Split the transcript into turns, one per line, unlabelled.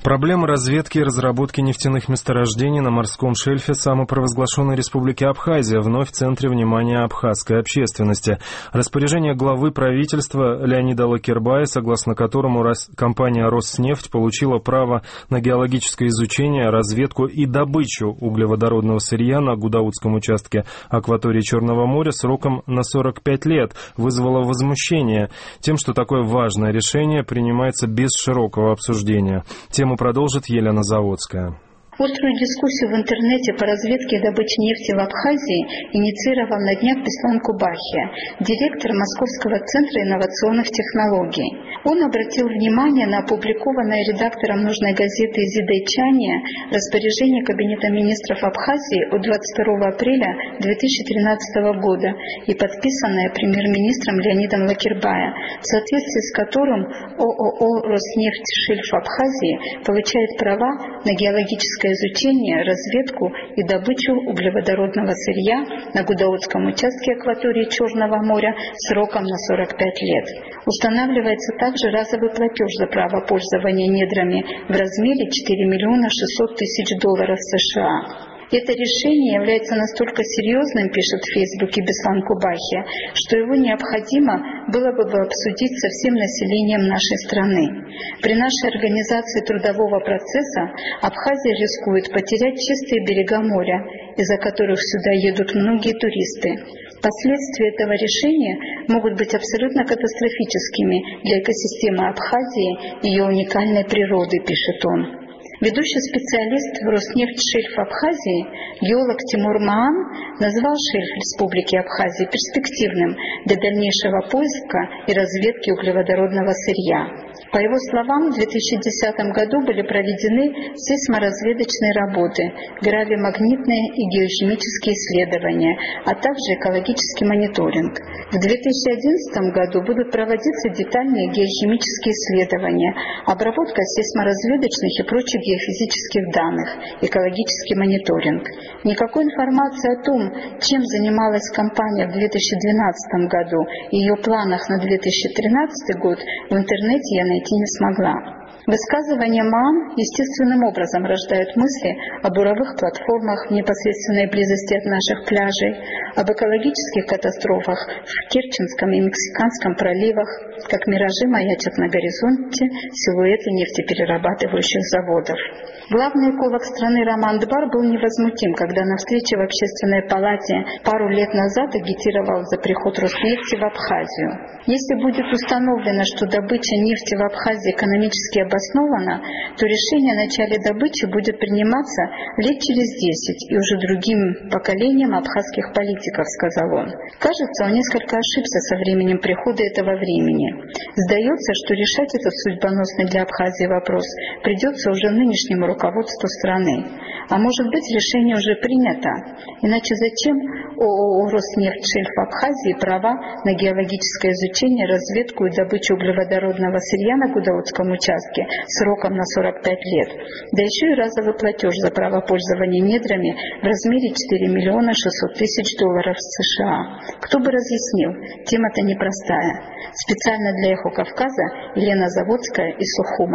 Проблема разведки и разработки нефтяных месторождений на морском шельфе самопровозглашенной Республики Абхазия вновь в центре внимания абхазской общественности. Распоряжение главы правительства Леонида Лакербая, согласно которому компания «Роснефть» получила право на геологическое изучение, разведку и добычу углеводородного сырья на Гудаутском участке акватории Черного моря сроком на 45 лет, вызвало возмущение тем, что такое важное решение принимается без широкого обсуждения. Тему продолжит Елена Заводская.
Острую дискуссию в интернете по разведке и добыче нефти в Абхазии инициировал на днях Беслан Кубахия, директор Московского центра инновационных технологий. Он обратил внимание на опубликованное редактором нужной газеты «Зидайчане» распоряжение Кабинета министров Абхазии от 22 апреля 2013 года и подписанное премьер-министром Леонидом Лакербая, в соответствии с которым ООО «Роснефть Шельф Абхазии» получает права на геологическое изучение, разведку и добычу углеводородного сырья на Гудаутском участке акватории Черного моря сроком на 45 лет. Устанавливается также разовый платеж за право пользования недрами в размере $4 600 000 США. Это решение является настолько серьезным, пишет в Фейсбуке Беслан Кубахия, что его необходимо было бы обсудить со всем населением нашей страны. При нашей организации трудового процесса Абхазия рискует потерять чистые берега моря, из-за которых сюда едут многие туристы. Последствия этого решения могут быть абсолютно катастрофическими для экосистемы Абхазии и ее уникальной природы, пишет он. Ведущий специалист в Роснефть Шельф Абхазии, геолог Тимур Маан, назвал шельф Республики Абхазия перспективным для дальнейшего поиска и разведки углеводородного сырья. По его словам, в 2010 году были проведены сейсморазведочные работы, гравимагнитные и геохимические исследования, а также экологический мониторинг. В 2011 году будут проводиться детальные геохимические исследования, обработка сейсморазведочных и прочих геофизических данных, экологический мониторинг. Никакой информации о том, чем занималась компания в 2012 году и ее планах на 2013 год, в интернете я найти не смогла. Высказывания МААН естественным образом рождают мысли о буровых платформах в непосредственной близости от наших пляжей, об экологических катастрофах в Керченском и Мексиканском проливах, как миражи маячат на горизонте силуэты нефтеперерабатывающих заводов. Главный эколог страны Роман Дбар был невозмутим, когда на встрече в Общественной палате пару лет назад агитировал за приход Роснефти в Абхазию. Если будет установлено, что добыча нефти в Абхазии экономически обоснована, то решение о начале добычи будет приниматься лет через 10 и уже другим поколением абхазских политиков, сказал он. Кажется, он несколько ошибся со временем прихода этого времени. Сдается, что решать этот судьбоносный для Абхазии вопрос придется уже нынешнему руководству страны. А может быть, решение уже принято. Иначе зачем ООО «Роснефть Шельф Абхазии» права на геологическое изучение, разведку и добычу углеводородного сырья на Гудаутском участке сроком на 45 лет? Да еще и разовый платеж за право пользования недрами в размере $4 600 000 США. Кто бы разъяснил, тема-то непростая. Специально для «Эхо Кавказа» Елена Заводская из Сухума.